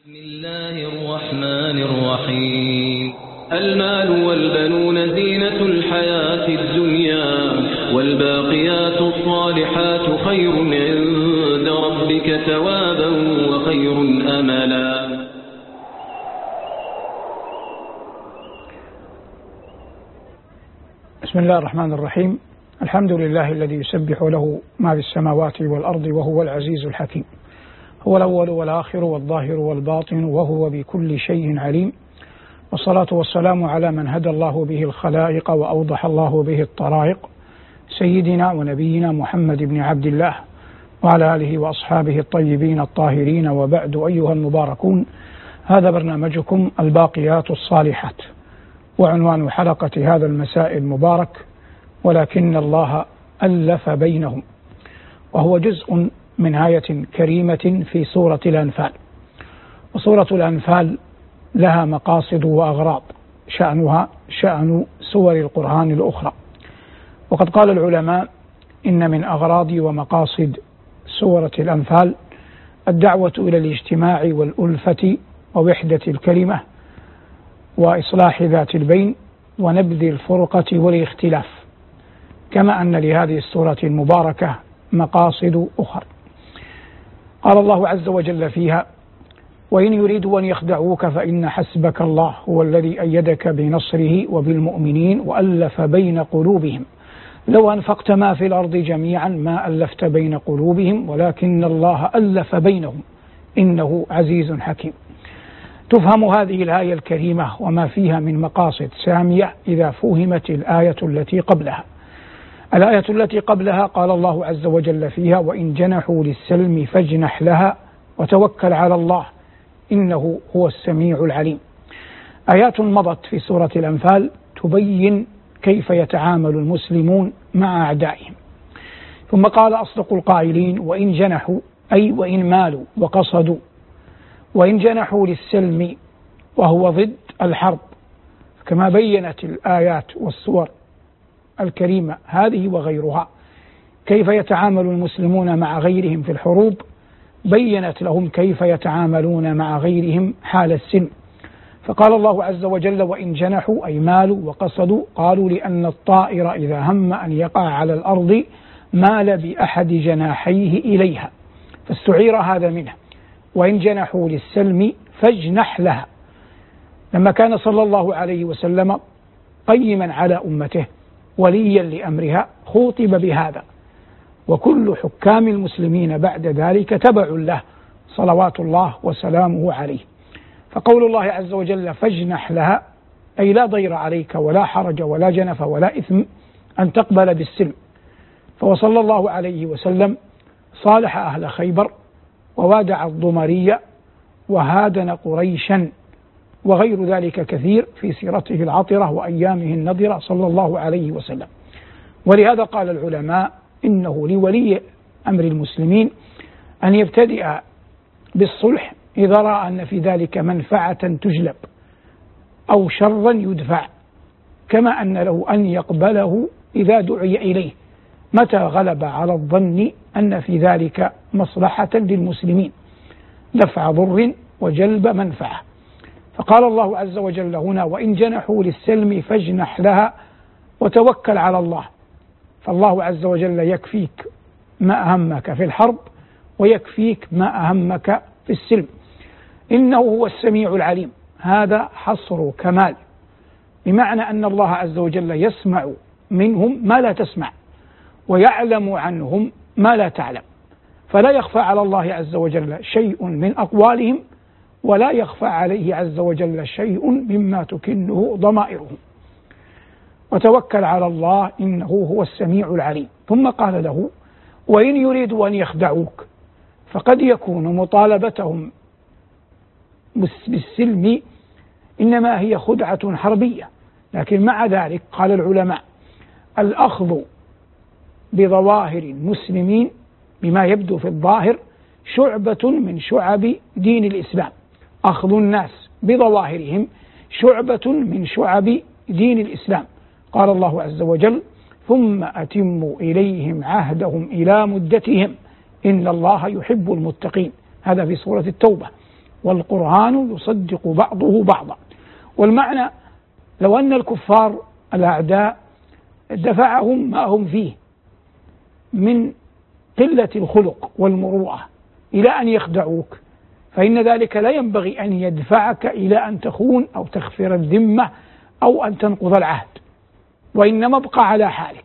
بسم الله الرحمن الرحيم. المال والبنون زينة الحياة الدنيا والباقيات الصالحات خير عند ربك ثوابا وخير أملا. بسم الله الرحمن الرحيم. الحمد لله الذي يسبح له ما في السماوات والأرض وهو العزيز الحكيم. هو الأول والآخر والظاهر والباطن وهو بكل شيء عليم، والصلاة والسلام على من هدى الله به الخلائق وأوضح الله به الطرائق، سيدنا ونبينا محمد بن عبد الله وعلى آله وأصحابه الطيبين الطاهرين، وبعد. أيها المباركون، هذا برنامجكم الباقيات الصالحات، وعنوان حلقة هذا المساء المبارك: ولكن الله ألف بينهم، وهو جزء من آية كريمة في سورة الأنفال. وسورة الأنفال لها مقاصد وأغراض شأنها شأن سور القرآن الأخرى. وقد قال العلماء إن من أغراض ومقاصد سورة الأنفال الدعوة إلى الاجتماع والألفة ووحدة الكلمة وإصلاح ذات البين ونبذ الفرقة والاختلاف، كما أن لهذه السورة المباركة مقاصد أخرى. قال الله عز وجل فيها: وإن يريدوا أن يخدعوك فإن حسبك الله هو الذي أيدك بنصره وبالمؤمنين وألف بين قلوبهم لو أنفقت ما في الأرض جميعا ما ألفت بين قلوبهم ولكن الله ألف بينهم إنه عزيز حكيم. تفهم هذه الآية الكريمة وما فيها من مقاصد سامية إذا فهمت الآية التي قبلها. الآية التي قبلها قال الله عز وجل فيها: وإن جنحوا للسلم فاجنح لها وتوكل على الله إنه هو السميع العليم. آيات مضت في سورة الأنفال تبين كيف يتعامل المسلمون مع أعدائهم. ثم قال أصدق القائلين: وإن جنحوا أي وإن مالوا وقصدوا. وإن جنحوا للسلم وهو ضد الحرب، كما بينت الآيات والسور الكريمة هذه وغيرها كيف يتعامل المسلمون مع غيرهم في الحروب، بينت لهم كيف يتعاملون مع غيرهم حال السلم. فقال الله عز وجل: وإن جنحوا أي مالوا وقصدوا. قالوا لأن الطائر إذا هم أن يقع على الأرض مال بأحد جناحيه إليها، فاستعير هذا منه. وإن جنحوا للسلم فاجنح لها. لما كان صلى الله عليه وسلم قيما على أمته وليا لأمرها خوطب بهذا، وكل حكام المسلمين بعد ذلك تبع له صلوات الله وسلامه عليه. فقول الله عز وجل فاجنح لها أي لا ضير عليك ولا حرج ولا جنف ولا إثم أن تقبل بالسلم. فوصلى الله عليه وسلم صالح أهل خيبر ووادع الضمرية وهادن قريشا وغير ذلك كثير في سيرته العطرة وأيامه النضرة صلى الله عليه وسلم. ولهذا قال العلماء إنه لولي أمر المسلمين أن يبتدئ بالصلح إذا رأى أن في ذلك منفعة تجلب أو شرا يدفع، كما أن له أن يقبله إذا دعي إليه متى غلب على الظن أن في ذلك مصلحة للمسلمين، دفع ضر وجلب منفعة. فقال الله عز وجل هنا: وإن جنحوا للسلم فاجنح لها وتوكل على الله. فالله عز وجل يكفيك ما أهمك في الحرب ويكفيك ما أهمك في السلم، إنه هو السميع العليم. هذا حصر كمال، بمعنى أن الله عز وجل يسمع منهم ما لا تسمع ويعلم عنهم ما لا تعلم، فلا يخفى على الله عز وجل شيء من أقوالهم ولا يخفى عليه عز وجل شيء مما تكنه ضمائرهم. وتوكل على الله إنه هو السميع العليم. ثم قال له: وإن يريدوا أن يخدعوك، فقد يكون مطالبتهم بالسلم إنما هي خدعة حربية، لكن مع ذلك قال العلماء: الأخذ بظواهر المسلمين بما يبدو في الظاهر شعبة من شعب دين الإسلام. أخذ الناس بظواهرهم شعبة من شعب دين الإسلام. قال الله عز وجل: ثم أتموا إليهم عهدهم إلى مدتهم إن الله يحب المتقين. هذا في سورة التوبة. والقرآن يصدق بعضه بعضا. والمعنى لو أن الكفار الأعداء دفعهم ما هم فيه من قلة الخلق والمروءة إلى أن يخدعوك، فإن ذلك لا ينبغي أن يدفعك إلى أن تخون أو تخفر الذمة أو أن تنقض العهد، وإنما ابق على حالك.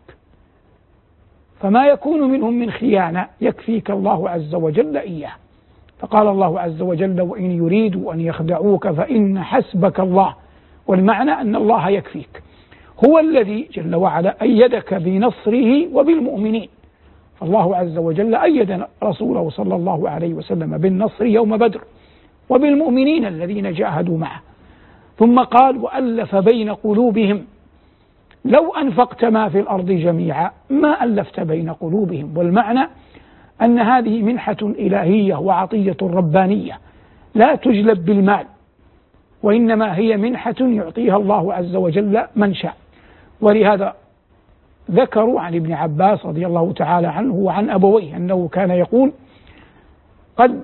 فما يكون منهم من خيانة يكفيك الله عز وجل إياه. فقال الله عز وجل: وإن يريدوا أن يخدعوك فإن حسبك الله. والمعنى أن الله يكفيك، هو الذي جل وعلا أيدك بنصره وبالمؤمنين. فالله عز وجل أيد رسوله صلى الله عليه وسلم بالنصر يوم بدر وبالمؤمنين الذين جاهدوا معه. ثم قال: وألف بين قلوبهم لو أنفقت ما في الأرض جميعا ما ألفت بين قلوبهم. والمعنى أن هذه منحة إلهية وعطية ربانية لا تجلب بالمال، وإنما هي منحة يعطيها الله عز وجل من شاء. ولهذا ذكروا عن ابن عباس رضي الله تعالى عنه وعن أبويه أنه كان يقول: قد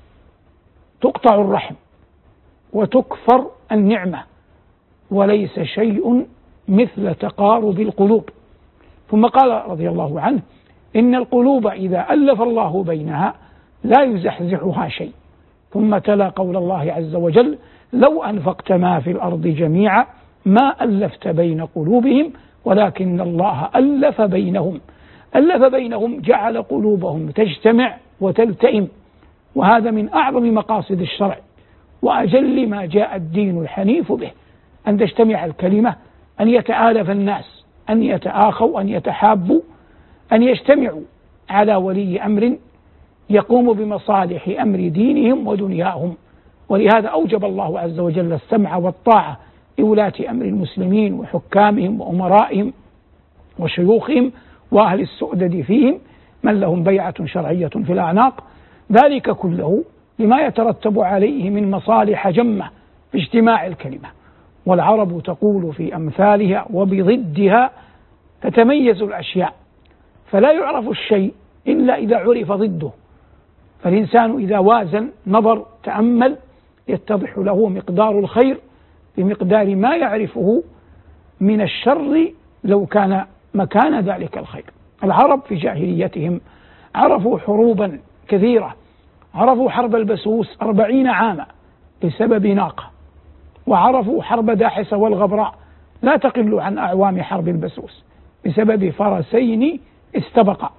تقطع الرحم وتكفر النعمة وليس شيء مثل تقارب القلوب. ثم قال رضي الله عنه: إن القلوب إذا ألف الله بينها لا يزحزحها شيء. ثم تلا قول الله عز وجل: لو أنفقت ما في الأرض جميعا ما ألفت بين قلوبهم ولكن الله ألف بينهم. ألف بينهم جعل قلوبهم تجتمع وتلتئم، وهذا من أعظم مقاصد الشرع وأجل ما جاء الدين الحنيف به، أن تجتمع الكلمة، أن يتآلف الناس، أن يتآخوا، أن يتحابوا، أن يجتمعوا على ولي أمر يقوم بمصالح أمر دينهم ودنياهم. ولهذا أوجب الله عز وجل السمع والطاعة لولاة أمر المسلمين وحكامهم وأمرائهم وشيوخهم وأهل السؤدد فيهم من لهم بيعة شرعية في الأعناق، ذلك كله لما يترتب عليه من مصالح جمة في اجتماع الكلمة. والعرب تقول في أمثالها: وبضدها تتميز الأشياء. فلا يعرف الشيء إلا إذا عرف ضده. فالإنسان إذا وازن نظر تأمل يتضح له مقدار الخير بمقدار ما يعرفه من الشر لو كان مكان ذلك الخير. العرب في جاهليتهم عرفوا حروبا كثيرة، عرفوا حرب البسوس 40 عاما بسبب ناقة، وعرفوا حرب داحس والغبراء لا تقل عن أعوام حرب البسوس بسبب فرسين استبقا،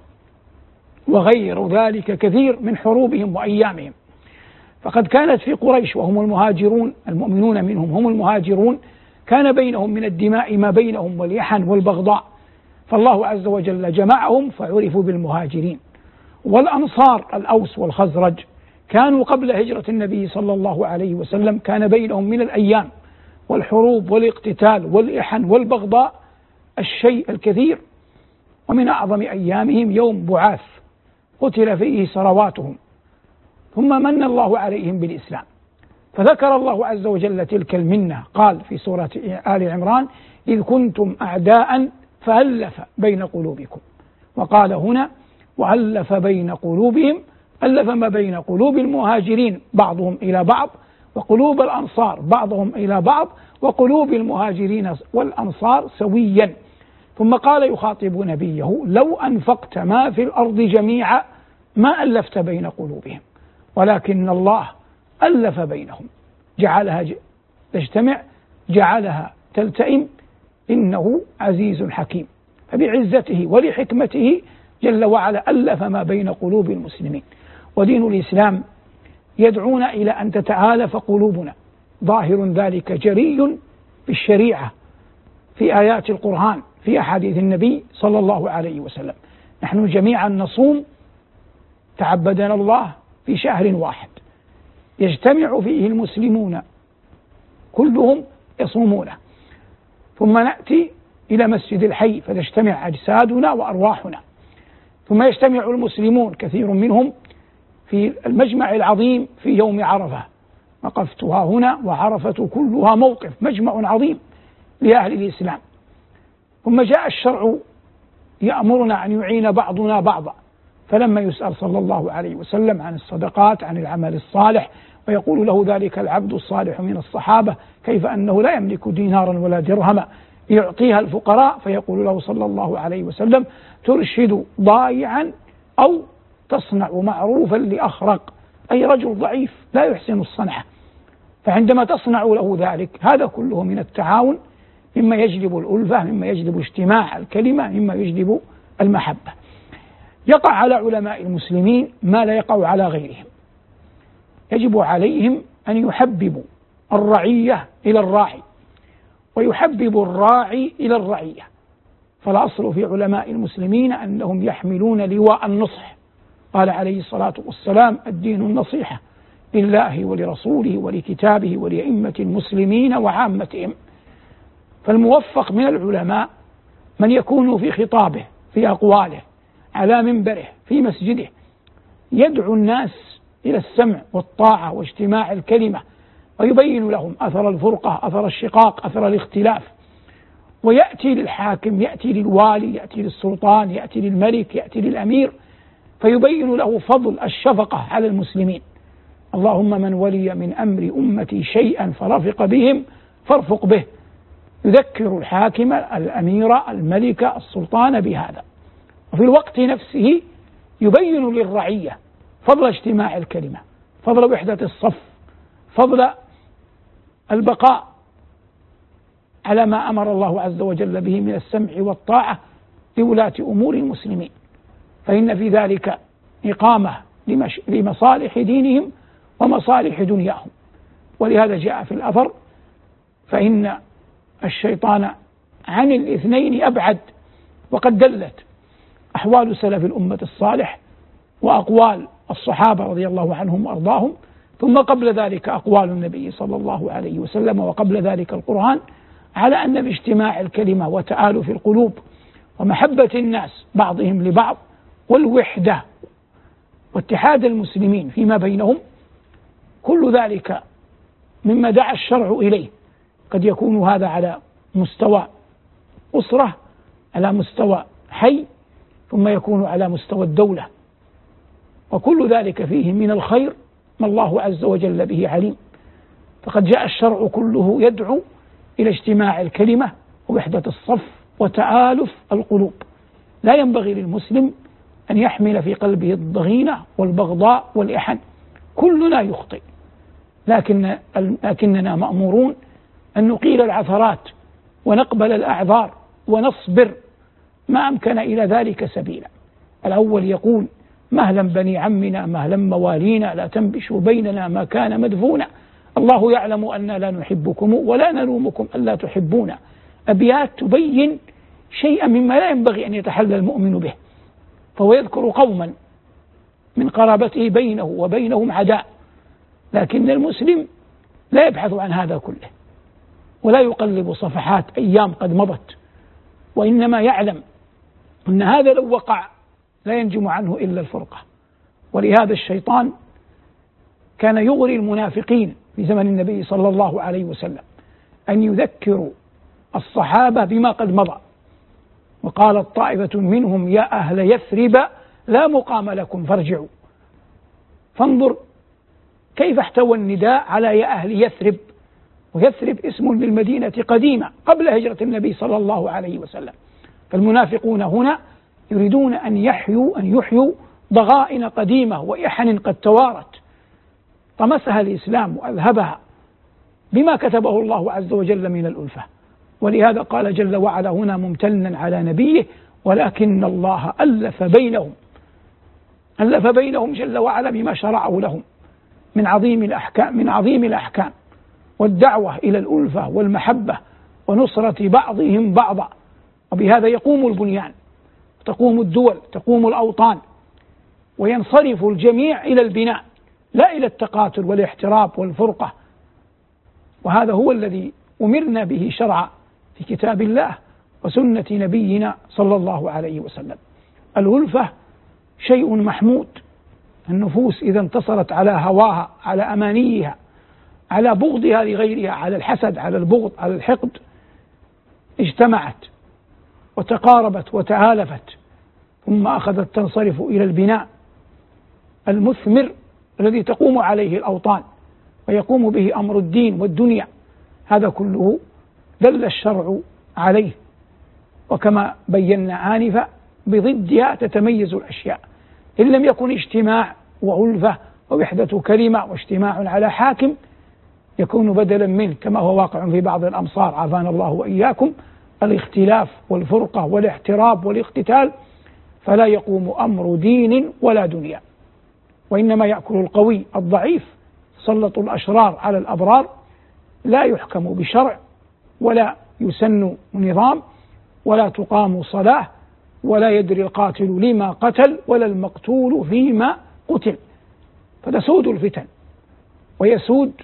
وغير ذلك كثير من حروبهم وأيامهم. فقد كانت في قريش وهم المهاجرون، المؤمنون منهم هم المهاجرون، كان بينهم من الدماء ما بينهم واليحن والبغضاء، فالله عز وجل جمعهم فعرفوا بالمهاجرين. والأنصار الأوس والخزرج كانوا قبل هجرة النبي صلى الله عليه وسلم كان بينهم من الأيام والحروب والاقتتال والإحن والبغضاء الشيء الكثير. ومن أعظم أيامهم يوم بعاث قتل فيه سرواتهم، ثم من الله عليهم بالإسلام. فذكر الله عز وجل تلك المنة، قال في سورة آل عمران: إذ كنتم أعداء فألف بين قلوبكم. وقال هنا: وألف بين قلوبهم، ألف ما بين قلوب المهاجرين بعضهم إلى بعض، وقلوب الأنصار بعضهم إلى بعض، وقلوب المهاجرين والأنصار سويا. ثم قال يخاطب نبيه: لو أنفقت ما في الأرض جميعا ما ألفت بين قلوبهم ولكن الله ألف بينهم، جعلها تجتمع، جعلها تلتئم، إنه عزيز حكيم. فبعزته ولحكمته جل وعلا ألف ما بين قلوب المسلمين. ودين الإسلام يدعونا إلى أن تتآلف قلوبنا، ظاهر ذلك جري في الشريعة، في آيات القرآن، في أحاديث النبي صلى الله عليه وسلم. نحن جميعا نصوم، تعبدنا الله في شهر واحد يجتمع فيه المسلمون كلهم يصومونه، ثم نأتي إلى مسجد الحي فتجتمع أجسادنا وأرواحنا، ثم يجتمع المسلمون كثير منهم في المجمع العظيم في يوم عرفة. وقفتها هنا وعرفة كلها موقف، مجمع عظيم لأهل الإسلام. ثم جاء الشرع يأمرنا أن يعين بعضنا بعضا، فلما يسأل صلى الله عليه وسلم عن الصدقات، عن العمل الصالح، ويقول له ذلك العبد الصالح من الصحابة: كيف أنه لا يملك دينارا ولا درهما يعطيها الفقراء؟ فيقول له صلى الله عليه وسلم: ترشد ضايعا أو تصنع معروفا لأخرق، أي رجل ضعيف لا يحسن الصنعة، فعندما تصنع له ذلك هذا كله من التعاون، مما يجلب الألفة، مما يجلب اجتماع الكلمة، مما يجلب المحبة. يقع على علماء المسلمين ما لا يقع على غيرهم، يجب عليهم أن يحببوا الرعية إلى الراعي، ويحببوا الراعي إلى الرعية. فالأصل في علماء المسلمين أنهم يحملون لواء النصح. قال عليه الصلاة والسلام: الدين النصيحة لله ولرسوله ولكتابه ولأئمة المسلمين وعامتهم. فالموفق من العلماء من يكون في خطابه، في أقواله، على منبره، في مسجده، يدعو الناس إلى السمع والطاعة واجتماع الكلمة، ويبين لهم أثر الفرقة، أثر الشقاق، أثر الاختلاف، ويأتي للحاكم، يأتي للوالي، يأتي للسلطان، يأتي للملك، يأتي للأمير، فيبين له فضل الشفقة على المسلمين. اللهم من ولي من أمر أمتي شيئا فرفق بهم فارفق به. يذكر الحاكم، الأمير، الملك، السلطان بهذا، وفي الوقت نفسه يبين للرعية فضل اجتماع الكلمة، فضل وحدة الصف، فضل البقاء على ما أمر الله عز وجل به من السمع والطاعة لولاة أمور المسلمين، فإن في ذلك إقامة لمصالح دينهم ومصالح دنياهم. ولهذا جاء في الأثر: فإن الشيطان عن الاثنين أبعد. وقد دلت أحوال سلف الأمة الصالح وأقوال الصحابة رضي الله عنهم وأرضاهم، ثم قبل ذلك أقوال النبي صلى الله عليه وسلم، وقبل ذلك القرآن، على أن باجتماع الكلمة وتآلف القلوب ومحبة الناس بعضهم لبعض والوحدة واتحاد المسلمين فيما بينهم، كل ذلك مما دعا الشرع إليه. قد يكون هذا على مستوى أسرة، على مستوى حي، ثم يكون على مستوى الدولة، وكل ذلك فيه من الخير ما الله عز وجل به عليم. فقد جاء الشرع كله يدعو إلى اجتماع الكلمة ووحدة الصف وتآلف القلوب. لا ينبغي للمسلم أن يحمل في قلبه الضغينة والبغضاء والإحن. كلنا يخطئ، لكننا مأمورون أن نقيل العثرات ونقبل الأعذار ونصبر ما أمكن إلى ذلك سبيلا. الأول يقول: مهلا بني عمنا، مهلا موالينا، لا تنبشوا بيننا ما كان مدفونا، الله يعلم أننا لا نحبكم ولا نلومكم ألا تحبونا. أبيات تبين شيئا مما لا ينبغي أن يتحلى المؤمن به، فهو يذكر قوما من قرابته بينه وبينهم عداء، لكن المسلم لا يبحث عن هذا كله، ولا يقلب صفحات أيام قد مضت، وإنما يعلم أن هذا لو وقع لا ينجم عنه إلا الفرقة. ولهذا الشيطان كان يغري المنافقين في زمن النبي صلى الله عليه وسلم أن يذكروا الصحابة بما قد مضى. وقالت طائفة منهم: يا أهل يثرب لا مقام لكم فارجعوا. فانظر كيف احتوى النداء على يا أهل يثرب، ويثرب اسم للمدينة قديمة قبل هجرة النبي صلى الله عليه وسلم. فالمنافقون هنا يريدون أن يحيوا ضغائن قديمة وإحن قد توارت طمسها الإسلام وأذهبها بما كتبه الله عز وجل من الألفة. ولهذا قال جل وعلا هنا ممتنا على نبيه: ولكن الله ألف بينهم جل وعلا بما شرعه لهم من عظيم الأحكام والدعوة إلى الألفة والمحبة ونصرة بعضهم بعضا. وبهذا يقوم البنيان، تقوم الدول، تقوم الأوطان، وينصرف الجميع إلى البناء لا إلى التقاتل والاحتراب والفرقة. وهذا هو الذي أمرنا به شرعا في كتاب الله وسنة نبينا صلى الله عليه وسلم. الألفة شيء محمود. النفوس إذا انتصرت على هواها، على أمانيها، على بغضها لغيرها، على الحسد، على البغض، على الحقد، اجتمعت وتقاربت وتآلفت، ثم أخذت تنصرف إلى البناء المثمر الذي تقوم عليه الأوطان ويقوم به أمر الدين والدنيا، هذا كله دل الشرع عليه. وكما بينا آنفا بضدها تتميز الأشياء، إن لم يكن اجتماع وألفة ووحدة كلمة واجتماع على حاكم يكون بدلا منه، كما هو واقع في بعض الأمصار عافانا الله وإياكم، الاختلاف والفرقة والاحتراب والاقتتال، فلا يقوم أمر دين ولا دنيا، وإنما يأكل القوي الضعيف، سلط الأشرار على الأبرار، لا يحكم بشرع ولا يسن نظام ولا تقام صلاة ولا يدري القاتل لما قتل ولا المقتول فيما قتل، فتسود الفتن ويسود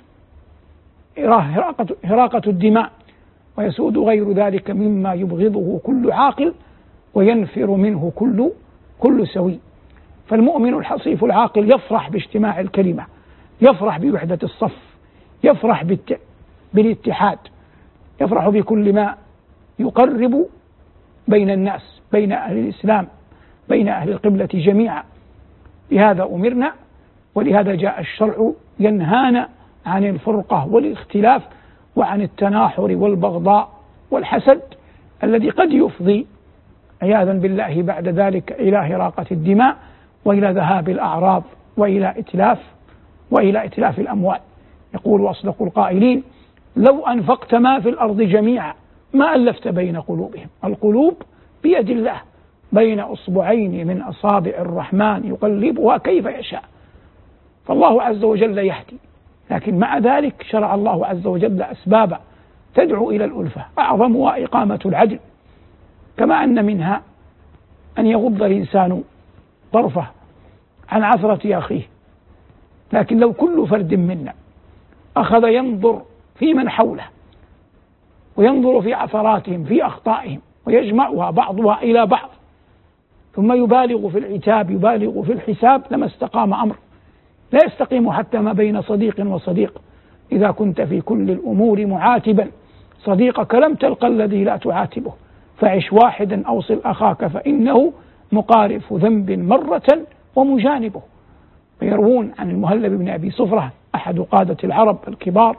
إراقة الدماء ويسود غير ذلك مما يبغضه كل عاقل وينفر منه كل سوي. فالمؤمن الحصيف العاقل يفرح باجتماع الكلمة، يفرح بوحدة الصف، يفرح بالاتحاد، يفرح بكل ما يقرب بين الناس، بين أهل الإسلام، بين أهل القبلة جميعا. بهذا أمرنا، ولهذا جاء الشرع ينهانا عن الفرقة والاختلاف وعن التناحر والبغضاء والحسد الذي قد يفضي عياذا بالله بعد ذلك إلى إراقة الدماء وإلى ذهاب الأعراض وإلى إتلاف الأموال. يقول أصدق القائلين: لو أنفقت ما في الأرض جميعا ما ألفت بين قلوبهم. القلوب بيد الله، بين أصبعين من أصابع الرحمن يقلبها كيف يشاء. فالله عز وجل يهدي، لكن مع ذلك شرع الله عز وجل أسبابا تدعو إلى الألفة، أعظمها إقامة العدل، كما أن منها أن يغض الإنسان طرفه عن عثرة أخيه. لكن لو كل فرد منا أخذ ينظر في من حوله وينظر في عثراتهم، في أخطائهم، ويجمعها بعضها إلى بعض، ثم يبالغ في العتاب، يبالغ في الحساب، لما استقام أمر. لا يستقيم حتى ما بين صديق وصديق. إذا كنت في كل الأمور معاتبا صديقك لم تلق الذي لا تعاتبه، فعش واحدا أوصل أخاك فإنه مقارف ذنب مرة ومجانبه. ويروون عن المهلب بن أبي صفرة أحد قادة العرب الكبار،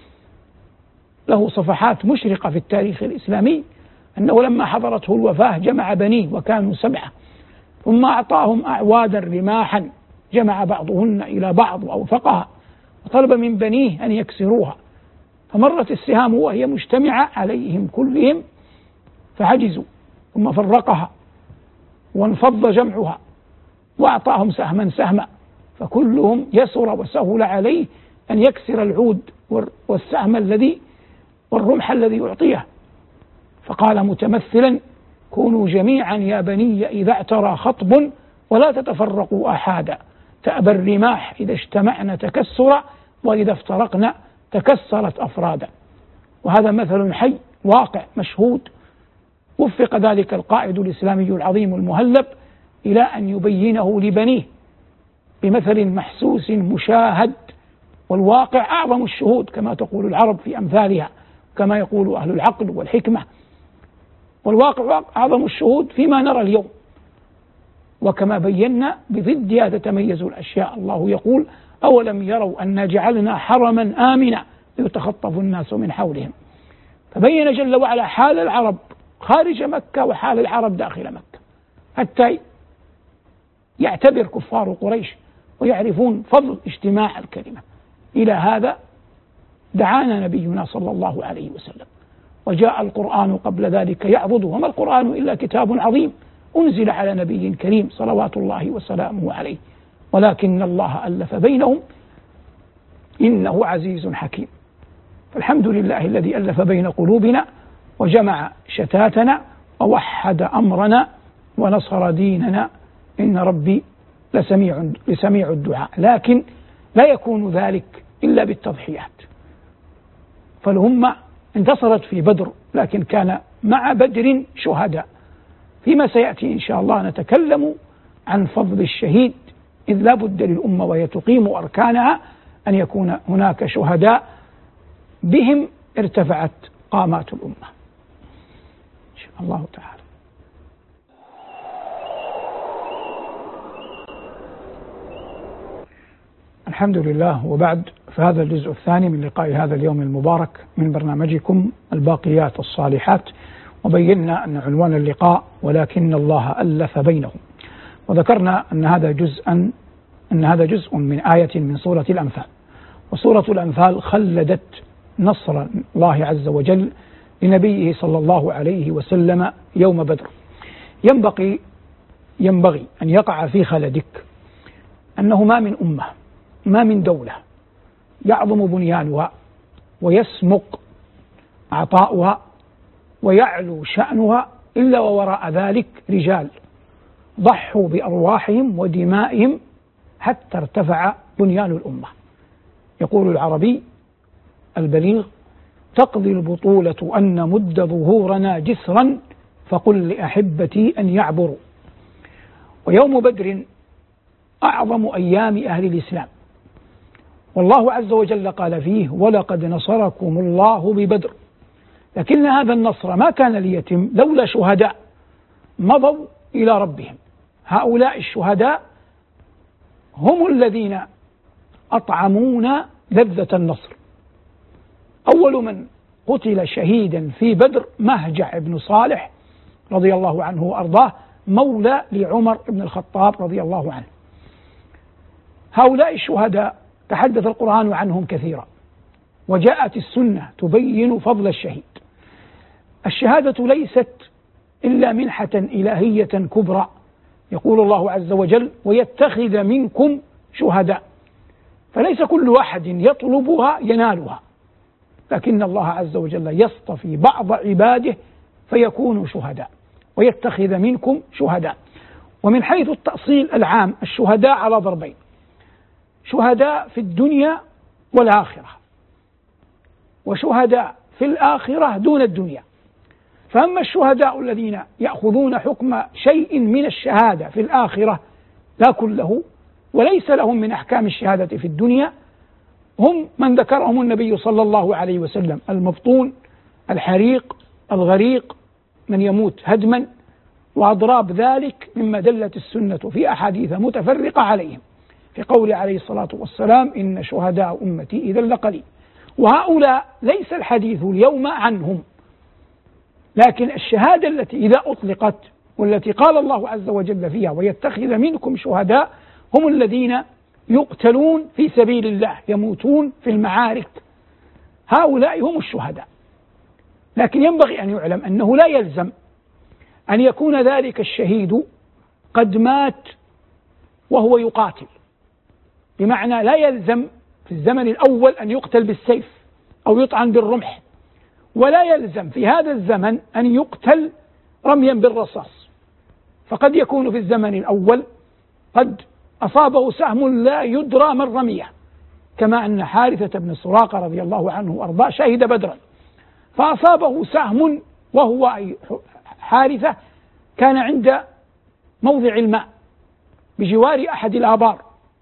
له صفحات مشرقة في التاريخ الإسلامي، أنه لما حضرته الوفاة جمع بنيه وكانوا 7، ثم أعطاهم أعوادا رماحا جمع بعضهن إلى بعض وأوثقها، وطلب من بنيه أن يكسروها، فمرت السهام وهي مجتمعة عليهم كلهم فعجزوا، ثم فرقها وانفض جمعها وأعطاهم سهما، فكلهم يسر وسهل عليه أن يكسر العود والسهم والرمح الذي يعطيه، فقال متمثلا: كونوا جميعا يا بني إذا اعترى خطب ولا تتفرقوا أحادا، تأبى الرماح إذا اجتمعنا تكسرا وإذا افترقنا تكسرت أفرادا. وهذا مثل حي واقع مشهود، وفق ذلك القائد الإسلامي العظيم المهلب إلى أن يبينه لبنيه بمثل محسوس مشاهد، والواقع أعظم الشهود كما تقول العرب في أمثالها، كما يقول أهل العقل والحكمة، والواقع أعظم الشهود فيما نرى اليوم. وكما بينا بضدها تتميز الأشياء. الله يقول: أولم يروا أنا جعلنا حرما آمنا يتخطف الناس من حولهم. فبين جل وعلا حال العرب خارج مكة وحال العرب داخل مكة، حتى يعتبر كفار قريش ويعرفون فضل اجتماع الكلمة. إلى هذا دعانا نبينا صلى الله عليه وسلم، وجاء القرآن قبل ذلك يعضده. وما القرآن إلا كتاب عظيم أنزل على نبي كريم صلوات الله وسلامه عليه، ولكن الله ألف بينهم إنه عزيز حكيم. فالحمد لله الذي ألف بين قلوبنا وجمع شتاتنا ووحد أمرنا ونصر ديننا، إن ربي لسميع الدعاء. لكن لا يكون ذلك إلا بالتضحيات. فالأمة انتصرت في بدر، لكن كان مع بدر شهداء. فيما سيأتي إن شاء الله نتكلم عن فضل الشهيد، إذ لا بد للأمة وهي تقيم أركانها أن يكون هناك شهداء بهم ارتفعت قامات الأمة إن شاء الله تعالى. الحمد لله، وبعد، فهذا الجزء الثاني من لقاء هذا اليوم المبارك من برنامجكم الباقيات الصالحات. وبينا أن عنوان اللقاء ولكن الله ألف بينهم، وذكرنا أن هذا جزء من آية من سورة الأنفال. وسورة الأنفال خلدت نصر الله عز وجل لنبيه صلى الله عليه وسلم يوم بدر. ينبغي أن يقع في خلدك أنه ما من أمة، ما من دولة يعظم بنيانها ويسمق عطاؤها ويعلو شأنها إلا ووراء ذلك رجال ضحوا بأرواحهم ودمائهم حتى ارتفع بنيان الأمة. يقول العربي البليغ: تقضي البطولة أن نمد ظهورنا جسرا فقل لأحبتي أن يعبروا. ويوم بدر أعظم أيام أهل الإسلام، والله عز وجل قال فيه: ولقد نصركم الله ببدر. لكن هذا النصر ما كان ليتم لولا شهداء مضوا إلى ربهم. هؤلاء الشهداء هم الذين أطعمونا لذة النصر. أول من قتل شهيدا في بدر مهجع بن صالح رضي الله عنه وأرضاه، مولى لعمر بن الخطاب رضي الله عنه. هؤلاء الشهداء تحدث القرآن عنهم كثيرا، وجاءت السنة تبين فضل الشهيد. الشهادة ليست إلا منحة إلهية كبرى، يقول الله عز وجل: ويتخذ منكم شهداء. فليس كل أحد يطلبها ينالها، لكن الله عز وجل يصطفي بعض عباده فيكونوا شهداء، ويتخذ منكم شهداء. ومن حيث التأصيل العام الشهداء على ضربين: شهداء في الدنيا والآخرة، وشهداء في الآخرة دون الدنيا. فأما الشهداء الذين يأخذون حكم شيء من الشهادة في الآخرة لا كله وليس لهم من أحكام الشهادة في الدنيا، هم من ذكرهم النبي صلى الله عليه وسلم: المبطون، الحريق، الغريق، من يموت هدما، وأضراب ذلك مما دلت السنة في أحاديث متفرقة عليهم، في قول عليه الصلاة والسلام: إن شهداء أمتي إذا لقليل. وهؤلاء ليس الحديث اليوم عنهم، لكن الشهادة التي إذا أطلقت والتي قال الله عز وجل فيها: ويتخذ منكم شهداء، هم الذين يقتلون في سبيل الله، يموتون في المعارك. هؤلاء هم الشهداء. لكن ينبغي أن يعلم أنه لا يلزم أن يكون ذلك الشهيد قد مات وهو يقاتل، بمعنى لا يلزم في الزمن الأول أن يقتل بالسيف أو يطعن بالرمح، ولا يلزم في هذا الزمن أن يقتل رميا بالرصاص. فقد يكون في الزمن الأول قد أصابه سهم لا يدرى من رميه، كما أن حارثة بن سراقة رضي الله عنه وأرضاه شهد بدرا، فأصابه سهم وهو حارثة كان عند موضع الماء بجوار أحد الآبار،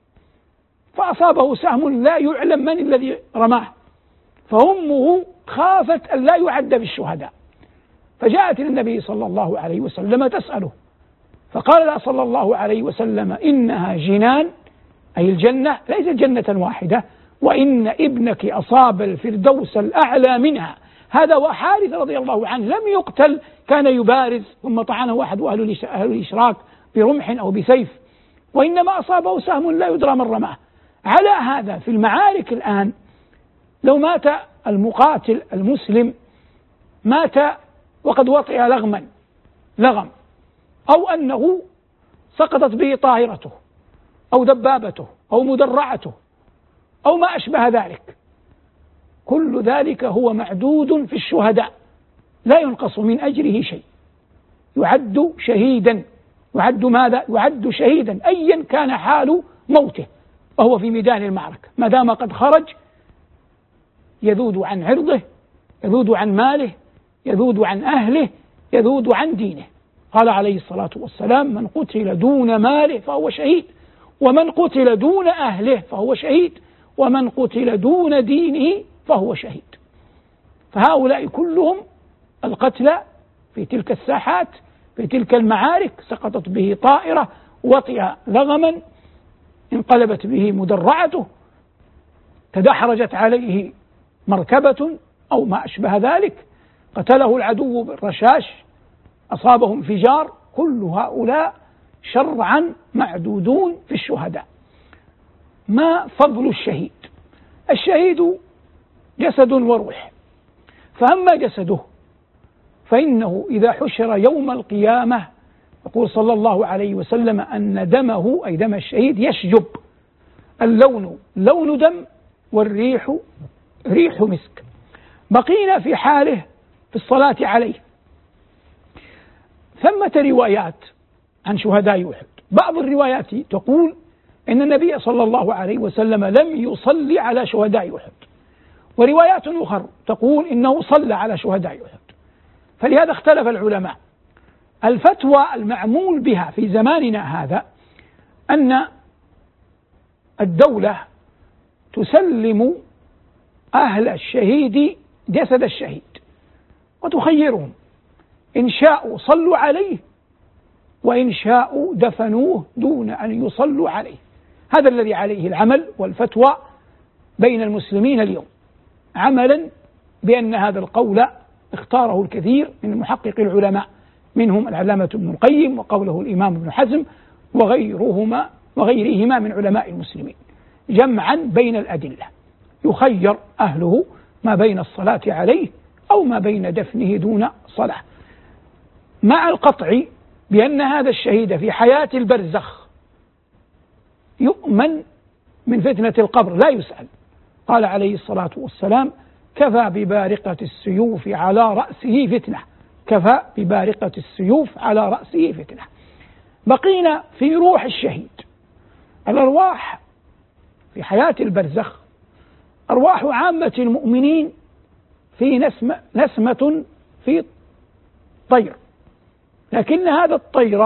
فأصابه سهم لا يعلم من الذي رماه، فأمه خافت أن لا يعد بالشهداء، فجاءت للنبي صلى الله عليه وسلم تسأله، فقال لها صلى الله عليه وسلم: إنها جنان، أي الجنة، ليست جنة واحدة، وإن ابنك أصاب الفردوس الأعلى منها. هذا وحارث رضي الله عنه لم يقتل، كان يبارز ثم طعنه أحد أهل الإشراك برمح أو بسيف، وإنما أصابه سهم لا يدرى من رماه. على هذا في المعارك الآن لو مات المقاتل المسلم، مات وقد وطئ لغم، أو أنه سقطت به طائرته أو دبابته أو مدرعته أو ما أشبه ذلك، كل ذلك هو معدود في الشهداء، لا ينقص من أجره شيء، يعد شهيدا. يعد ماذا؟ يعد شهيدا أيا كان حال موته وهو في ميدان المعركة، ما دام قد خرج يذود عن عرضه، يذود عن ماله، يذود عن أهله، يذود عن دينه. قال عليه الصلاة والسلام: من قتل دون ماله فهو شهيد، ومن قتل دون أهله فهو شهيد، ومن قتل دون دينه فهو شهيد. فهؤلاء كلهم القتلى في تلك الساحات، في تلك المعارك، سقطت به طائرة، وطئ لغما، انقلبت به مدرعته، تدحرجت عليه مركبة أو ما أشبه ذلك، قتله العدو بالرشاش، أصابه انفجار، كل هؤلاء شرعا معدودون في الشهداء. ما فضل الشهيد؟ الشهيد جسد وروح، فأما جسده فإنه إذا حشر يوم القيامة يقول صلى الله عليه وسلم أن دمه أي دم الشهيد يشجب، اللون لون دم والريح ريح مسك. بقينا في حاله في الصلاة عليه. ثمة روايات عن شهداء أحد، بعض الروايات تقول إن النبي صلى الله عليه وسلم لم يصلي على شهداء أحد، وروايات أخرى تقول إنه صلى على شهداء أحد. فلهذا اختلف العلماء. الفتوى المعمول بها في زماننا هذا أن الدولة تسلم أهل الشهيد جسد الشهيد وتخيرهم، إن شاءوا صلوا عليه وإن شاءوا دفنوه دون أن يصلوا عليه. هذا الذي عليه العمل والفتوى بين المسلمين اليوم، عملا بأن هذا القول اختاره الكثير من محقق العلماء، منهم العلامة ابن القيم وقوله الإمام ابن حزم وغيرهما من علماء المسلمين، جمعا بين الأدلة. يخير أهله ما بين الصلاة عليه أو ما بين دفنه دون صلاة، مع القطع بأن هذا الشهيد في حياة البرزخ يؤمن من فتنة القبر لا يسأل. قال عليه الصلاة والسلام: كفى ببارقة السيوف على رأسه فتنة، كفى ببارقة السيوف على رأسه فتنة. بقينا في روح الشهيد. الأرواح في حياة البرزخ أرواح عامة المؤمنين في نسمة في طير، لكن هذا الطير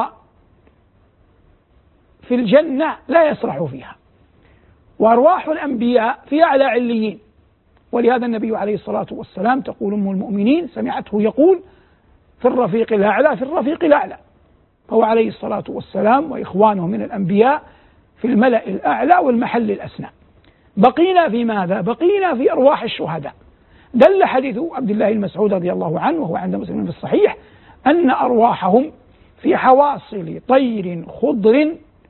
في الجنة لا يسرح فيها. وأرواح الأنبياء في أعلى عليين، ولهذا النبي عليه الصلاة والسلام تقول أم المؤمنين سمعته يقول: في الرفيق الأعلى، في الرفيق الأعلى. فهو عليه الصلاة والسلام وإخوانه من الأنبياء في الملأ الأعلى والمحل الأسنى. بقينا في ماذا؟ بقينا في أرواح الشهداء. دل حديث عبد الله المسعود رضي الله عنه وهو عند مسلم في الصحيح أن أرواحهم في حواصل طير خضر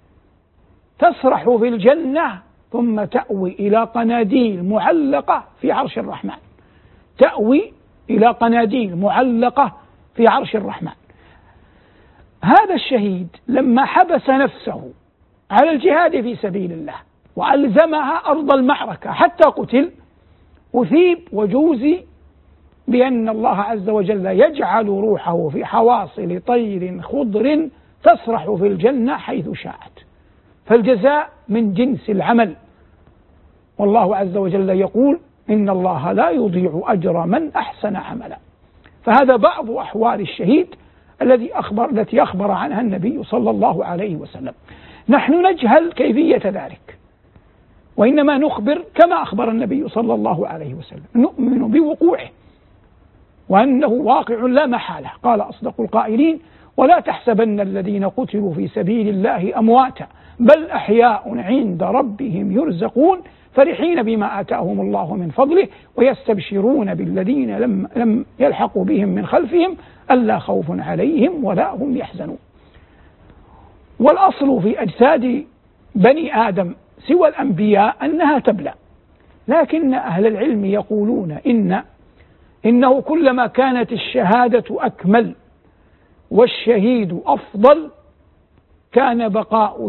تسرح في الجنة ثم تأوي إلى قناديل معلقة في عرش الرحمن، تأوي إلى قناديل معلقة في عرش الرحمن. هذا الشهيد لما حبس نفسه على الجهاد في سبيل الله وألزمها أرض المعركة حتى قتل، أثيب وجوزي بأن الله عز وجل يجعل روحه في حواصل طير خضر تسرح في الجنة حيث شاءت. فالجزاء من جنس العمل، والله عز وجل يقول: إن الله لا يضيع أجر من أحسن عملا. فهذا بعض أحوال الشهيد التي أخبر عنها النبي صلى الله عليه وسلم. نحن نجهل كيفية ذلك، وإنما نخبر كما أخبر النبي صلى الله عليه وسلم، نؤمن بوقوعه وأنه واقع لا محالة. قال أصدق القائلين: ولا تحسبن الذين قتلوا في سبيل الله أمواتا بل أحياء عند ربهم يرزقون فرحين بما آتاهم الله من فضله ويستبشرون بالذين لم يلحقوا بهم من خلفهم ألا خوف عليهم ولا هم يحزنون. والأصل في أجساد بني آدم سوى الأنبياء أنها تبلى، لكن أهل العلم يقولون إنه كلما كانت الشهادة أكمل والشهيد أفضل كان بقاء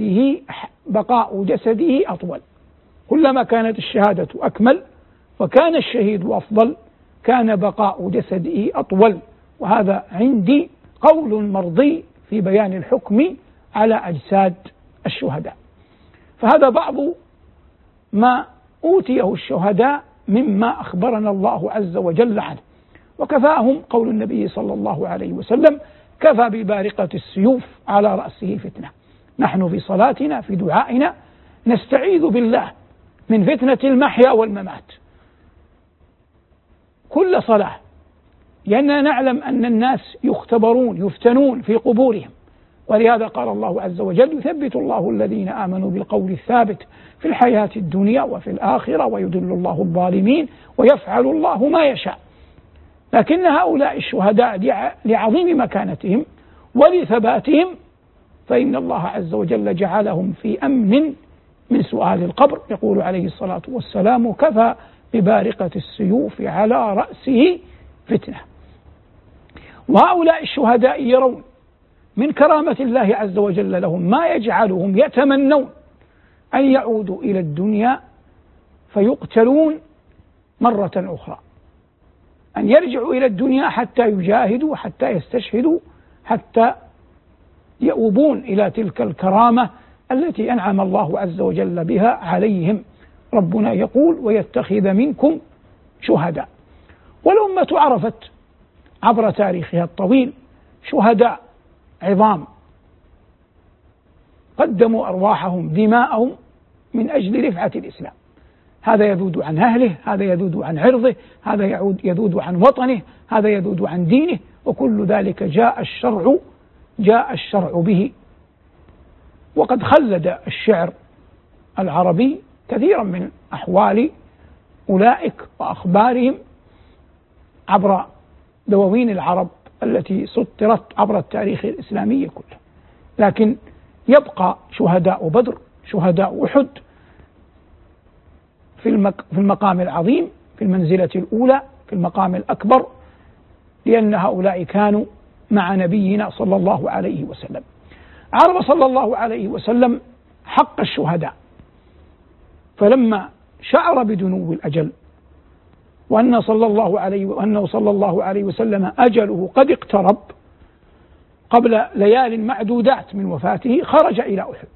جسده أطول. كلما كانت الشهادة أكمل وكان الشهيد أفضل كان بقاء جسده أطول. وهذا عندي قول مرضي في بيان الحكم على أجساد الشهداء. فهذا بعض ما أوتيه الشهداء مما أخبرنا الله عز وجل عنه، وكفاهم قول النبي صلى الله عليه وسلم: كفى ببارقة السيوف على رأسه فتنة. نحن في صلاتنا في دعائنا نستعيذ بالله من فتنة المحيا والممات كل صلاة، لأننا نعلم أن الناس يفتنون في قبورهم ولهذا قال الله عز وجل: يثبت الله الذين آمنوا بالقول الثابت في الحياة الدنيا وفي الآخرة ويضل الله الظالمين ويفعل الله ما يشاء. لكن هؤلاء الشهداء لعظيم مكانتهم ولثباتهم فإن الله عز وجل جعلهم في أمن من سؤال القبر. يقول عليه الصلاة والسلام: كفى ببارقة السيوف على رأسه فتنة. وهؤلاء الشهداء يرون من كرامة الله عز وجل لهم ما يجعلهم يتمنون أن يعودوا إلى الدنيا فيقتلون مرة أخرى، أن يرجعوا إلى الدنيا حتى يجاهدوا، حتى يستشهدوا، حتى يؤوبون إلى تلك الكرامة التي أنعم الله عز وجل بها عليهم. ربنا يقول: ويتخذ منكم شهداء. والأمة عرفت عبر تاريخها الطويل شهداء عظام قدموا أرواحهم دماءهم من أجل رفعة الإسلام. هذا يذود عن أهله، هذا يذود عن عرضه، هذا يذود عن وطنه، هذا يذود عن دينه، وكل ذلك جاء الشرع به. وقد خلد الشعر العربي كثيرا من أحوال أولئك وأخبارهم عبر دواوين العرب التي سطرت عبر التاريخ الإسلامي كله. لكن يبقى شهداء بدر، شهداء أحد في المقام العظيم، في المنزلة الأولى، في المقام الأكبر، لأن هؤلاء كانوا مع نبينا صلى الله عليه وسلم. عرف صلى الله عليه وسلم حق الشهداء، فلما شعر بدنو الأجل وأنه صلى الله عليه وسلم أجله قد اقترب قبل ليال معدودات من وفاته، خرج إلى أحد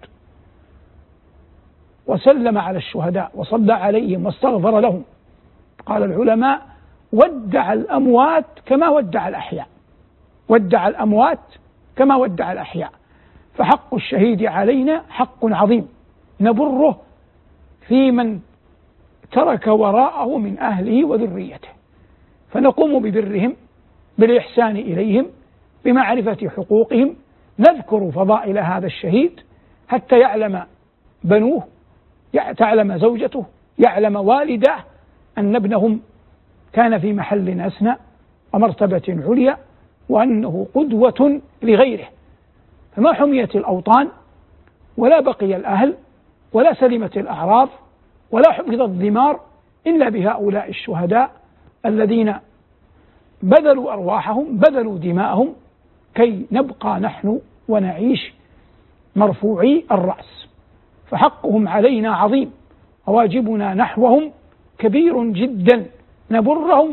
وسلم على الشهداء وصلى عليهم واستغفر لهم. قال العلماء: ودع الأموات كما ودع الأحياء، ودع الأموات كما ودع الأحياء. فحق الشهيد علينا حق عظيم نبره في من ترك وراءه من أهله وذريته، فنقوم ببرهم، بالإحسان إليهم، بمعرفة حقوقهم، نذكر فضائل هذا الشهيد حتى يعلم بنوه، تعلم زوجته، يعلم والداه أن ابنهم كان في محل أسنى ومرتبة عليا، وأنه قدوة لغيره. فما حميت الأوطان ولا بقي الأهل ولا سلمت الأعراض ولا حفظت الدمار إلا بهؤلاء الشهداء الذين بذلوا أرواحهم، بذلوا دماءهم كي نبقى نحن ونعيش مرفوعي الرأس. فحقهم علينا عظيم، وواجبنا نحوهم كبير جدا. نبرهم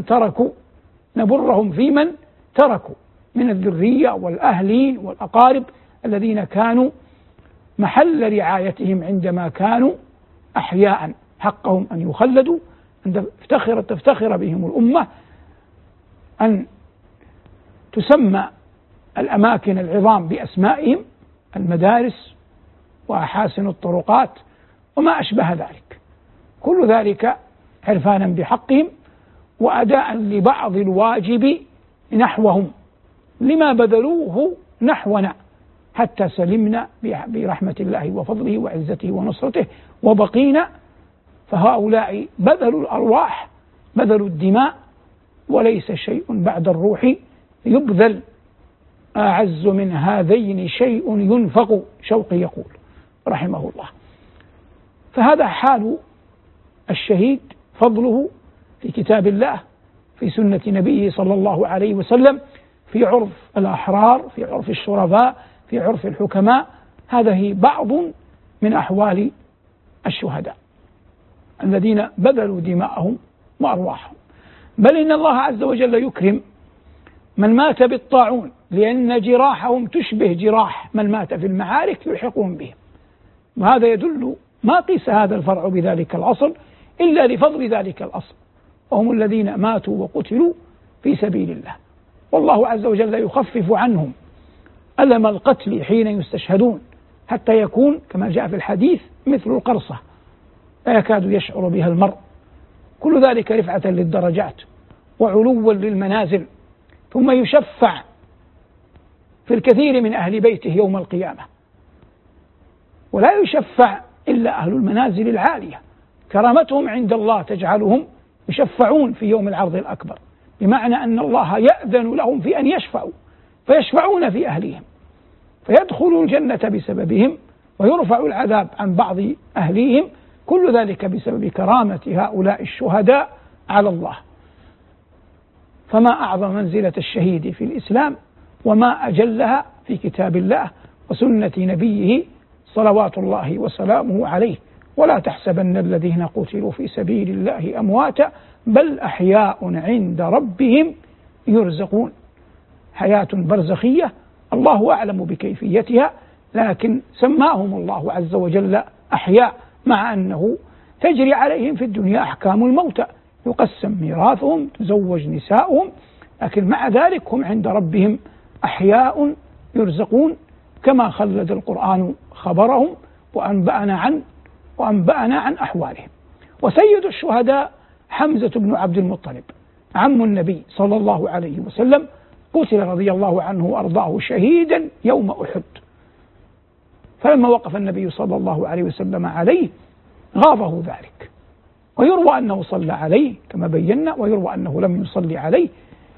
في من تركوا من الذرية والأهلين والأقارب الذين كانوا محل رعايتهم عندما كانوا أحياء. حقهم أن يخلدوا، أن تفتخر بهم الأمة، أن تسمى الأماكن العظام بأسمائهم، المدارس وأحاسن الطرقات وما أشبه ذلك. كل ذلك عرفانا بحقهم وأداء لبعض الواجب نحوهم لما بذلوه نحونا حتى سلمنا برحمة الله وفضله وعزته ونصرته وبقينا. فهؤلاء بذلوا الأرواح، بذلوا الدماء، وليس شيء بعد الروح يبذل أعز من هذين شيء ينفق. شوقي يقول رحمه الله. فهذا حال الشهيد، فضله في كتاب الله، في سنة نبيه صلى الله عليه وسلم، في عرف الأحرار، في عرف الشرفاء، في عرف الحكماء. هذه بعض من أحوال الشهداء الذين بذلوا دماءهم وأرواحهم. بل إن الله عز وجل يكرم من مات بالطاعون، لأن جراحهم تشبه جراح من مات في المعارك يلحقهم بهم. وهذا يدل ما قيس هذا الفرع بذلك الأصل إلا لفضل ذلك الأصل، وهم الذين ماتوا وقتلوا في سبيل الله. والله عز وجل يخفف عنهم ألم القتل حين يستشهدون حتى يكون كما جاء في الحديث مثل القرصة لا يكاد يشعر بها المرء. كل ذلك رفعة للدرجات وعلوا للمنازل. ثم يشفع في الكثير من أهل بيته يوم القيامة، ولا يشفع إلا أهل المنازل العالية، كرامتهم عند الله تجعلهم يشفعون في يوم العرض الأكبر، بمعنى أن الله يأذن لهم في أن يشفعوا، فيشفعون في أهلهم فيدخلوا الجنة بسببهم، ويرفع العذاب عن بعض أهليهم، كل ذلك بسبب كرامة هؤلاء الشهداء على الله. فما أعظم منزلة الشهيد في الإسلام، وما أجلها في كتاب الله وسنة نبيه صلوات الله وسلامه عليه. ولا تحسبن الذين قتلوا في سبيل الله أمواتا بل أحياء عند ربهم يرزقون. حياة برزخية الله أعلم بكيفيتها، لكن سماهم الله عز وجل أحياء، مع أنه تجري عليهم في الدنيا أحكام الموتى، يقسم ميراثهم، تزوج نساؤهم، لكن مع ذلك هم عند ربهم أحياء يرزقون، كما خلد القرآن خبرهم وأنبأنا عن أحوالهم. وسيد الشهداء حمزة بن عبد المطلب عم النبي صلى الله عليه وسلم، قتل رضي الله عنه وأرضاه شهيدا يوم أحد، فلما وقف النبي صلى الله عليه وسلم عليه غاضه ذلك، ويروى أنه صلى عليه كما بينا، ويروى أنه لم يصلي عليه.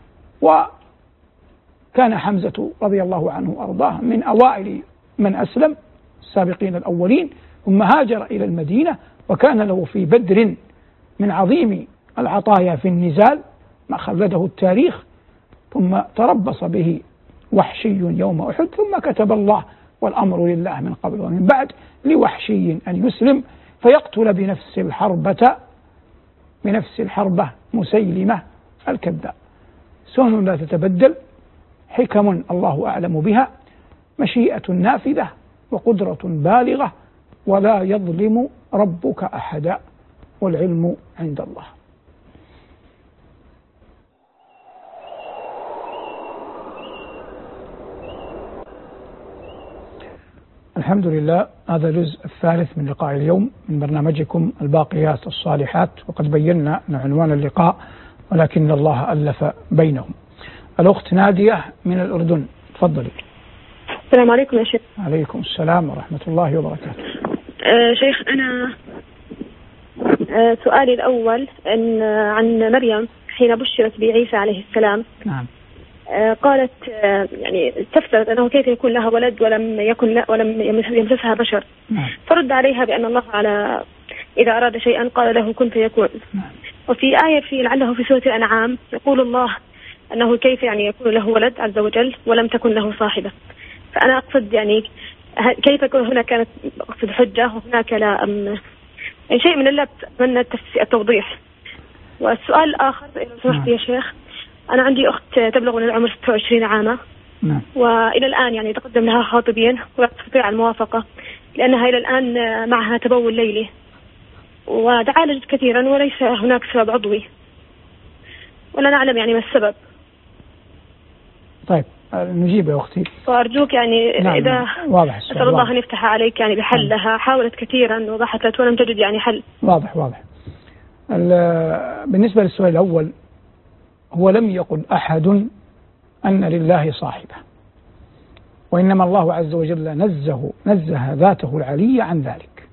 وكان حمزة رضي الله عنه وأرضاه من أوائل من أسلم، السابقين الأولين، ثم هاجر إلى المدينة، وكان له في بدر من عظيم العطايا في النزال ما خلده التاريخ. ثم تربص به وحشي يوم أحد، ثم كتب الله والأمر لله من قبل ومن بعد لوحشي أن يسلم فيقتل بنفس الحربة مسيلمة الكذاب. سنن لا تتبدل، حكم الله أعلم بها، مشيئة نافذة، وقدرة بالغة، ولا يظلم ربك أحدا، والعلم عند الله. الحمد لله. هذا الجزء الثالث من لقاء اليوم من برنامجكم الباقيات الصالحات، وقد بينا أن عنوان اللقاء ولكن الله ألف بينهم. الأخت نادية من الأردن، تفضلي. السلام عليكم يا شيخ. عليكم السلام ورحمة الله وبركاته. شيخ، أنا سؤالي الأول عن مريم حين بشرت بعيسى عليه السلام. نعم. قالت يعني استفسرت أنه كيف يكون لها ولد ولم يمسسها بشر. نعم. فرد عليها بأن الله على إذا أراد شيئا قال له كن فيكون. نعم. وفي آية لعله في سورة الأنعام يقول الله أنه كيف يعني يكون له ولد عز وجل ولم تكن له صاحبة. فأنا أقصد يعني كيف يكون هنا كانت أقصد حجة وهناك لا يعني شيء من اللبس، أتمنى التوضيح. والسؤال الآخر إذا سمحت يا شيخ، أنا عندي أخت تبلغ من العمر 26 عاما. نعم. وإلى الآن يعني تقدم لها خاطبين ولا تستطيع الموافقة، لأنها إلى الآن معها تبول ليلي، وتعالجت كثيرا وليس هناك سبب عضوي، ولا نعلم يعني ما السبب. طيب نجيب يا أختي. وأرجوك يعني نعم. إذا واضح. أسأل الله أن يفتح عليك يعني بحل لها. حاولت كثيرا وبحثت ولم تجد يعني حل. واضح. بالنسبة للسؤال الأول، هو لم يقل أحد أن لله صاحبة، وإنما الله عز وجل نزه ذاته العلية عن ذلك.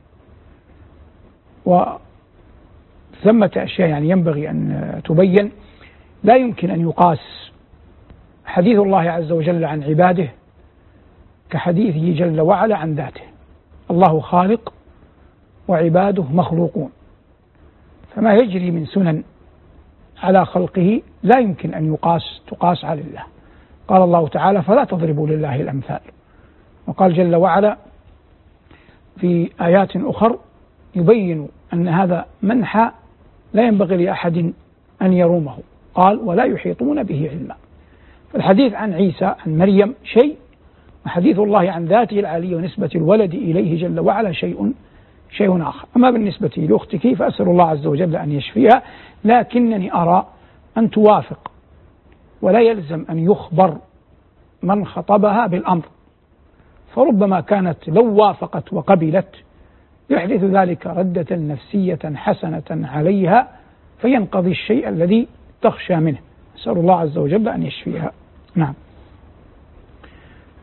وثمة أشياء يعني ينبغي أن تبين. لا يمكن أن يقاس حديث الله عز وجل عن عباده كحديثه جل وعلا عن ذاته. الله خالق وعباده مخلوقون، فما يجري من سنن على خلقه لا يمكن أن تقاس على الله. قال الله تعالى فلا تضربوا لله الأمثال، وقال جل وعلا في آيات أخر يبين أن هذا منحى لا ينبغي لأحد أن يرومه، قال ولا يحيطون به علما. فالحديث عن عيسى عن مريم شيء، وحديث الله عن ذاته العالية ونسبة الولد إليه جل وعلا شيء آخر. أما بالنسبة لأختك فأسأل الله عز وجل أن يشفيها، لكنني أرى أن توافق، ولا يلزم أن يخبر من خطبها بالأمر، فربما كانت لو وافقت وقبلت يحدث ذلك ردة نفسية حسنة عليها فينقضي الشيء الذي تخشى منه. أسأل الله عز وجل أن يشفيها. نعم.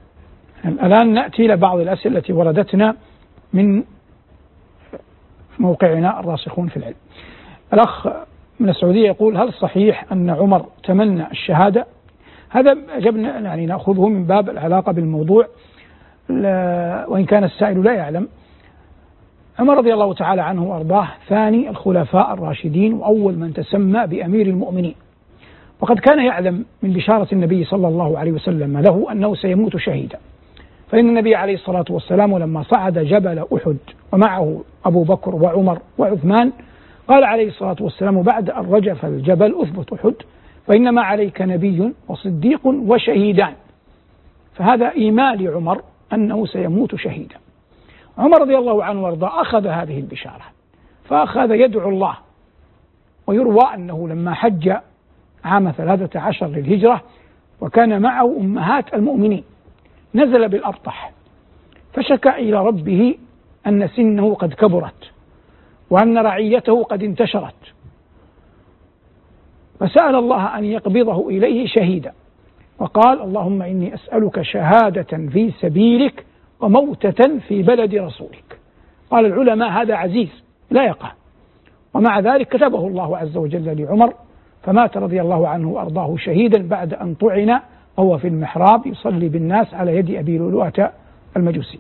الآن نأتي إلى بعض الأسئلة التي وردتنا من موقعنا الراسخون في العلم. الأخ من السعودية يقول: هل صحيح أن عمر تمنى الشهادة؟ هذا أجبنا يعني نأخذه من باب العلاقة بالموضوع، وإن كان السائل لا يعلم. عمر رضي الله تعالى عنه وأرضاه ثاني الخلفاء الراشدين وأول من تسمى بأمير المؤمنين، وقد كان يعلم من بشارة النبي صلى الله عليه وسلم له أنه سيموت شهيدا، فإن النبي عليه الصلاة والسلام لما صعد جبل أحد ومعه أبو بكر وعمر وعثمان قال عليه الصلاة والسلام بعد أن رجف الجبل: أثبت أحد فإنما عليك نبي وصديق وشهيدان. فهذا إيمان لعمر أنه سيموت شهيدا. عمر رضي الله عنه وارضاه أخذ هذه البشارة فأخذ يدعو الله، ويروى أنه لما حج عام 13 للهجرة وكان معه أمهات المؤمنين نزل بالأبطح فشكى إلى ربه أن سنه قد كبرت وأن رعيته قد انتشرت، فسأل الله أن يقبضه إليه شهيدا، وقال: اللهم إني أسألك شهادة في سبيلك وموتة في بلد رسولك. قال العلماء: هذا عزيز لا يقع، ومع ذلك كتبه الله عز وجل لعمر، فمات رضي الله عنه وأرضاه شهيدا بعد أن طعن وهو في المحراب يصلي بالناس على يد أبي لؤلؤة المجوسي.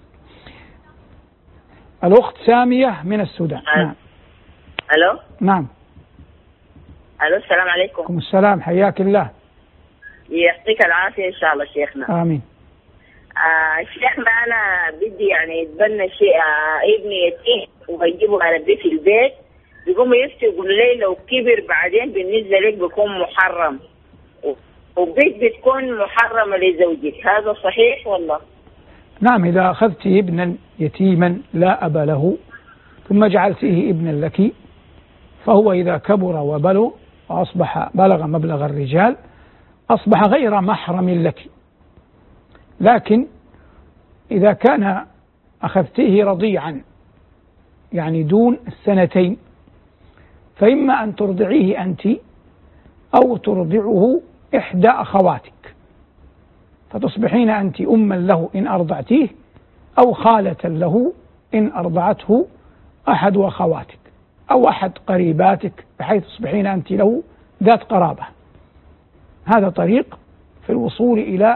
الأخت سامية من السودان. نعم. ألو. نعم. ألو، السلام عليكم. وعليكم السلام، حياك الله. يعطيك العافية إن شاء الله شيخنا. آمين. شيخنا أنا بدي يعني يتبنى شيء ابني يتيم وبجيبه على في البيت، بيقوموا يقولوا لي لو كبر بعدين بالنسبة لك بيكون محرم، وبيت بتكون محرمة لزوجك، هذا صحيح والله؟ نعم، إذا أخذت ابنا يتيما لا أب له ثم جعلته ابنا لك، فهو إذا كبر وبلغ وأصبح بلغ مبلغ الرجال أصبح غير محرم لك. لكن إذا كان أخذته رضيعا يعني دون السنتين، فإما أن ترضعيه أنت أو ترضعه إحدى أخواتك، فتصبحين أنت أما له إن أرضعتيه أو خالة له إن أرضعته أحد أخواتك أو أحد قريباتك، بحيث تصبحين أنت له ذات قرابة. هذا طريق في الوصول إلى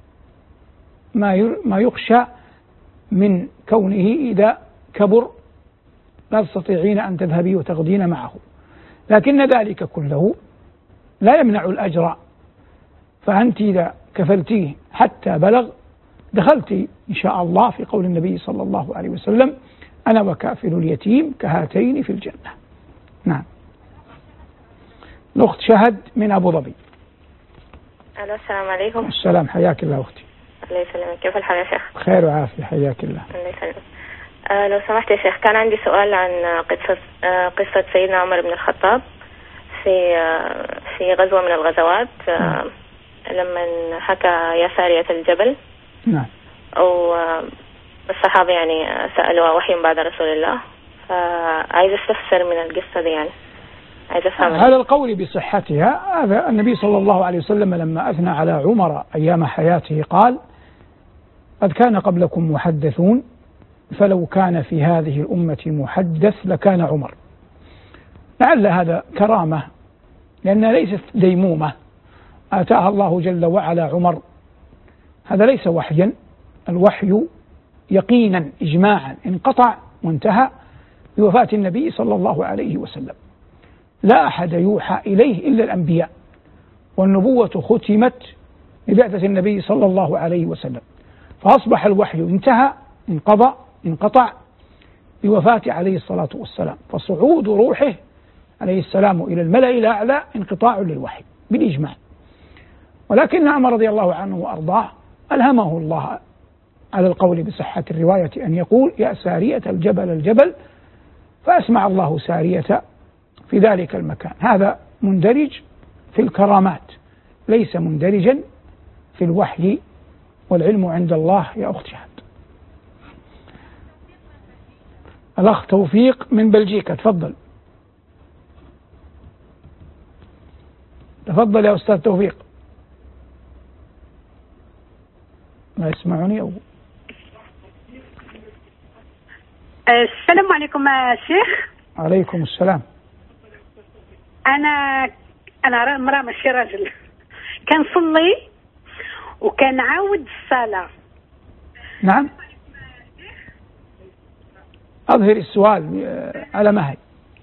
ما يخشى من كونه إذا كبر لا تستطيعين أن تذهبي وتغدين معه، لكن ذلك كله لا يمنع الأجر. فأنت إذا كفلتيه حتى بلغ دخلت إن شاء الله في قول النبي صلى الله عليه وسلم: أنا وكافل اليتيم كهاتين في الجنة. نعم. الأخت شهد من أبو ظبي. ألو، السلام عليكم. السلام، حياك الله أختي. الله يسلمك، كيف الحال يا شيخ؟ خير وعافية، حياك الله. الله يسلمك. لو سمحت يا شيخ، كان عندي سؤال عن قصة سيدنا عمر بن الخطاب في غزوة من الغزوات، لما حكى يا سارية الجبل. نعم. أو الصحابة يعني سألوا وحي بعد رسول الله، فعايز استفسر من القصة دي، يعني عايز أفهم. على القول بصحتها، هذا النبي صلى الله عليه وسلم لما أثنى على عمر أيام حياته قال: قد كان قبلكم محدثون فلو كان في هذه الأمة محدث لكان عمر. لعل هذا كرامة، لأنها ليست ديمومة آتاها الله جل وعلا عمر. هذا ليس وحيا، الوحي يقينا إجماعا انقطع وانتهى بوفاة النبي صلى الله عليه وسلم. لا أحد يوحى إليه إلا الأنبياء، والنبوة ختمت ببعثة النبي صلى الله عليه وسلم، فأصبح الوحي انتهى انقطع بوفاة عليه الصلاة والسلام، فصعود روحه عليه السلام إلى الملأ الأعلى انقطاع للوحي بالإجماع. ولكن عمر رضي الله عنه وأرضاه ألهمه الله على القول بصحة الرواية أن يقول: يا سارية الجبل، فأسمع الله سارية في ذلك المكان. هذا مندرج في الكرامات، ليس مندرجا في الوحي، والعلم عند الله يا أخت شهد. الأخ توفيق من بلجيكا، تفضل يا أستاذ توفيق. لا يسمعني أو السلام عليكم يا شيخ. عليكم السلام. أنا امرأة ماشي راجل، كنصلي وكنعاود الصلاة. نعم، أظهر السؤال على مهل.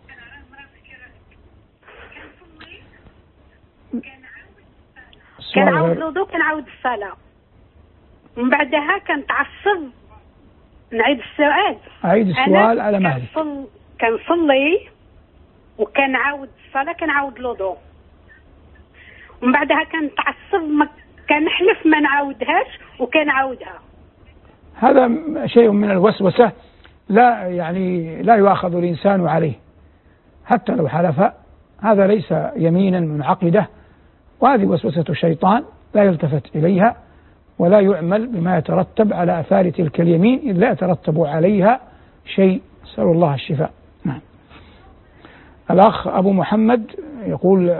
كنعاود الوضوء كنعاود الصلاة، ومن بعدها كنتعصب. نعيد السؤال. أعيد السؤال على مهل. كنصلي وكنعاود الصلاة كنعاود الوضوء، ومن بعدها كنتعصب، ما كنحلف ما نعاودهاش وكنعاودها. هذا شيء من الوسوسة، لا يؤاخذ الإنسان عليه حتى لو حلف. هذا ليس يمينا منعقدة، وهذه وسوسة الشيطان لا يلتفت إليها، ولا يعمل بما يترتب على آثار تلك اليمين، إذ لا يترتب عليها شيء. نسأل الله الشفاء. نعم. الأخ أبو محمد يقول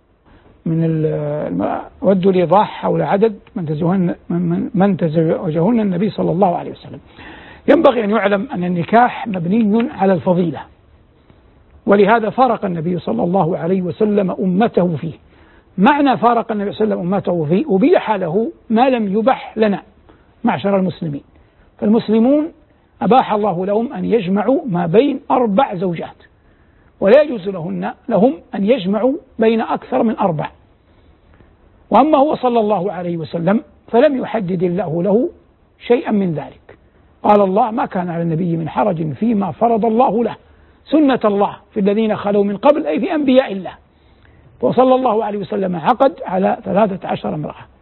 ود الإيضاح حول عدد من تزوجهن النبي صلى الله عليه وسلم. ينبغي أن يعلم أن النكاح مبني على الفضيلة، ولهذا فارق النبي صلى الله عليه وسلم أمته فيه. معنى فارق النبي صلى الله عليه وسلم أمته فيه، أبيح له ما لم يبح لنا معشر المسلمين. فالمسلمون أباح الله لهم أن يجمعوا ما بين 4 زوجات، ولا يجوز لهم أن يجمعوا بين أكثر من 4. وأما هو صلى الله عليه وسلم فلم يحدد الله له شيئا من ذلك. قال الله: ما كان على النبي من حرج فيما فرض الله له، سنة الله في الذين خلوا من قبل، أي في أنبياء الله. وصلى الله عليه وسلم عقد على 13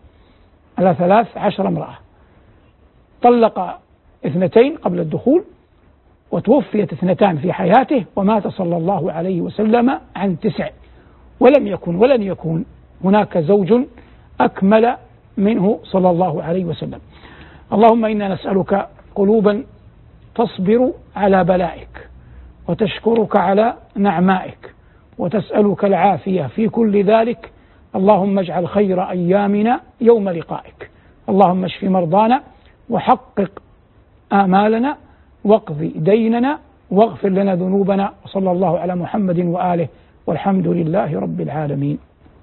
امرأة، طلق 2 قبل الدخول، وتوفيت 2 في حياته، ومات صلى الله عليه وسلم عن 9. ولن يكون هناك زوج أكمل منه صلى الله عليه وسلم. اللهم إنا نسألك قلوبا تصبر على بلائك، وتشكرك على نعمائك، وتسألك العافية في كل ذلك. اللهم اجعل خير أيامنا يوم لقائك. اللهم اشف مرضانا، وحقق آمالنا، واقض ديننا، واغفر لنا ذنوبنا. وصلى الله على محمد وآله، والحمد لله رب العالمين.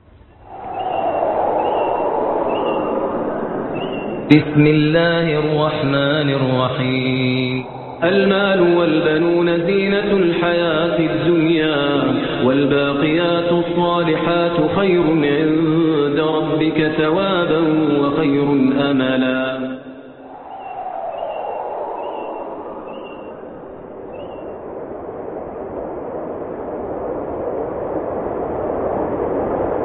بسم الله الرحمن الرحيم. المال والبنون زينة الحياة الدنيا، والباقيات الصالحات خير عند ربك ثوابا وخير أملا.